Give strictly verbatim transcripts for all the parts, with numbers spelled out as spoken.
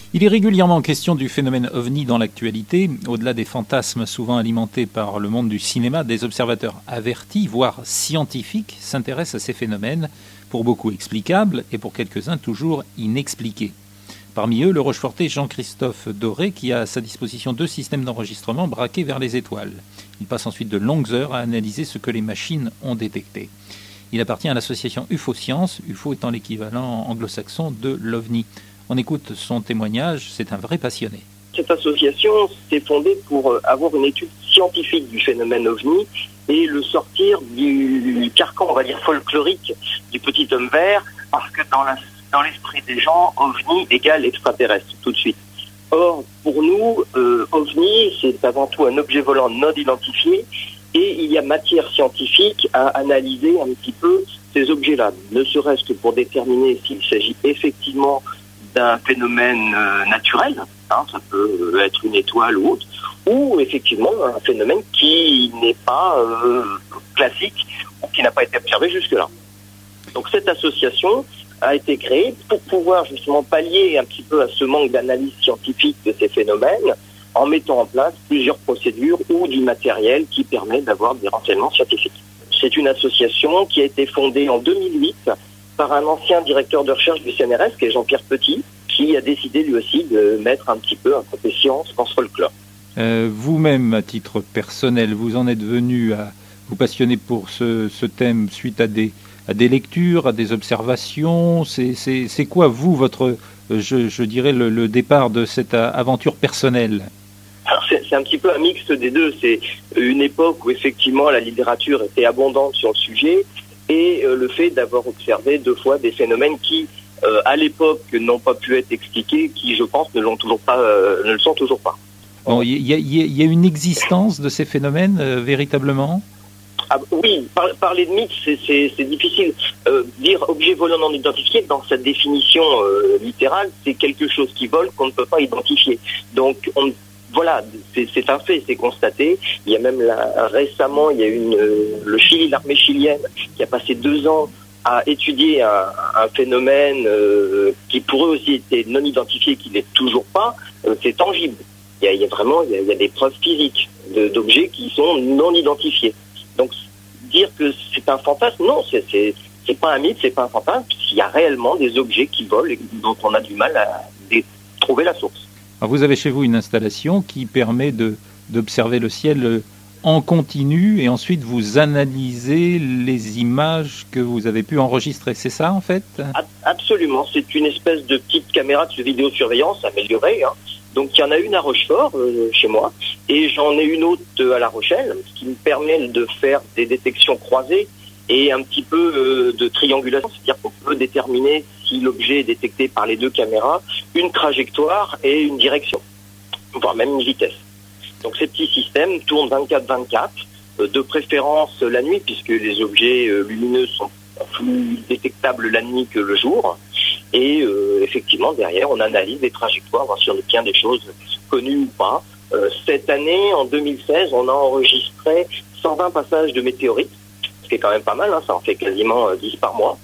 Il est régulièrement question du phénomène ovni dans l'actualité. Au-delà des fantasmes souvent alimentés par le monde du cinéma, des observateurs avertis, voire scientifiques, s'intéressent à ces phénomènes, pour beaucoup explicables et pour quelques-uns toujours inexpliqués. Parmi eux, le rochefortais Jean-Christophe Doré, qui a à sa disposition deux systèmes d'enregistrement braqués vers les étoiles. Il passe ensuite de longues heures à analyser ce que les machines ont détecté. Il appartient à l'association U F O Science, U F O étant l'équivalent anglo-saxon de l'OVNI. On écoute son témoignage, c'est un vrai passionné. Cette association s'est fondée pour avoir une étude scientifique du phénomène OVNI et le sortir du carcan, on va dire, folklorique du petit homme vert, parce que dans, la, dans l'esprit des gens, OVNI égale extraterrestre, tout de suite. Or, pour nous, euh, OVNI, c'est avant tout un objet volant non identifié, et il y a matière scientifique à analyser un petit peu ces objets-là, ne serait-ce que pour déterminer s'il s'agit effectivement d'un phénomène euh, naturel, hein, ça peut être une étoile ou autre, ou effectivement un phénomène qui n'est pas euh, classique ou qui n'a pas été observé jusque-là. Donc cette association a été créée pour pouvoir justement pallier un petit peu à ce manque d'analyse scientifique de ces phénomènes en mettant en place plusieurs procédures ou du matériel qui permet d'avoir des renseignements scientifiques. C'est une association qui a été fondée en deux mille huit par un ancien directeur de recherche du C N R S, qui est Jean-Pierre Petit, qui a décidé lui aussi de mettre un petit peu un côté science dans ce folklore. Euh, vous-même, à titre personnel, vous en êtes venu à vous passionner pour ce, ce thème suite à des, à des lectures, à des observations. C'est, c'est, c'est quoi, vous, votre, je, je dirais, le, le départ de cette aventure personnelle ? Alors c'est, c'est un petit peu un mixte des deux. C'est une époque où effectivement la littérature était abondante sur le sujet, et euh, le fait d'avoir observé deux fois des phénomènes qui, euh, à l'époque, n'ont pas pu être expliqués, qui, je pense, ne l'ont toujours pas, euh, ne le sont toujours pas. Bon, il y, y, y a une existence de ces phénomènes, euh, véritablement ? Ah, oui, par, parler de mythe, c'est, c'est, c'est difficile. Euh, dire objet volant non identifié, dans sa définition euh, littérale, c'est quelque chose qui vole qu'on ne peut pas identifier. Donc, on Voilà, c'est, c'est un fait, c'est constaté. Il y a même la, récemment, il y a une, euh, le Chili, l'armée chilienne, qui a passé deux ans à étudier un, un phénomène euh, qui pour eux aussi était non identifié, qui n'est toujours pas. Euh, c'est tangible. Il y a, il y a vraiment, il y a, il y a des preuves physiques de, d'objets qui sont non identifiés. Donc dire que c'est un fantasme, non, c'est, c'est, c'est pas un mythe, c'est pas un fantasme. Il y a réellement des objets qui volent et dont on a du mal à trouver la source. Alors vous avez chez vous une installation qui permet de, d'observer le ciel en continu et ensuite vous analysez les images que vous avez pu enregistrer. C'est ça en fait ? Absolument, c'est une espèce de petite caméra de vidéosurveillance améliorée. Hein. Donc il y en a une à Rochefort, euh, chez moi, et j'en ai une autre à La Rochelle, ce qui me permet de faire des détections croisées et un petit peu euh, de triangulation, c'est-à-dire qu'on peut déterminer si l'objet est détecté par les deux caméras, une trajectoire et une direction, voire même une vitesse. Donc ces petits systèmes tournent vingt-quatre vingt-quatre, euh, de préférence la nuit, puisque les objets euh, lumineux sont plus détectables la nuit que le jour. Et euh, effectivement, derrière, on analyse les trajectoires, voir si on obtient des choses connues ou pas. Euh, cette année, en deux mille seize, on a enregistré cent vingt passages de météorites, ce qui est quand même pas mal, hein, ça en fait quasiment euh, dix par mois.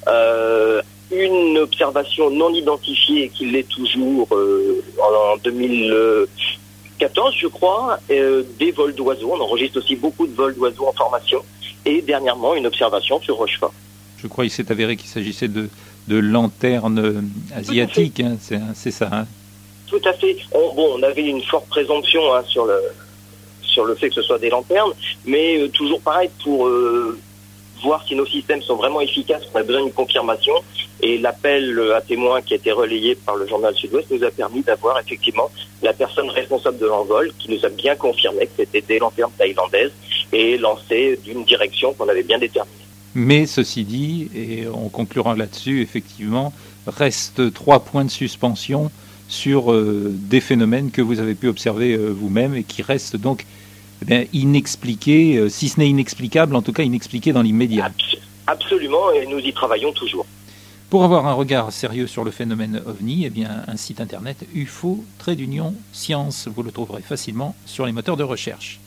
Euh, une observation non identifiée, qui l'est toujours euh, en deux mille quatorze, je crois, euh, des vols d'oiseaux. On enregistre aussi beaucoup de vols d'oiseaux en formation. Et dernièrement, une observation sur Rochefort. Je crois qu'il s'est avéré qu'il s'agissait de, de lanternes asiatiques, hein, c'est, c'est ça. Hein. Tout à fait. On, bon, on avait une forte présomption hein, sur le sur le fait que ce soit des lanternes, mais euh, toujours pareil, pour euh, voir si nos systèmes sont vraiment efficaces, on a besoin d'une confirmation. Et l'appel à témoins qui a été relayé par le journal Sud-Ouest nous a permis d'avoir effectivement la personne responsable de l'envol qui nous a bien confirmé que c'était des lanternes thaïlandaises et lancées d'une direction qu'on avait bien déterminée. Mais ceci dit, et on conclura là-dessus, effectivement, reste trois points de suspension sur euh, des phénomènes que vous avez pu observer euh, vous-même et qui restent donc eh bien, inexpliqués, euh, si ce n'est inexplicable, en tout cas inexpliqués dans l'immédiat. Abs- absolument, et nous y travaillons toujours. Pour avoir un regard sérieux sur le phénomène OVNI, eh bien, un site internet U F O trait d'union science, vous le trouverez facilement sur les moteurs de recherche.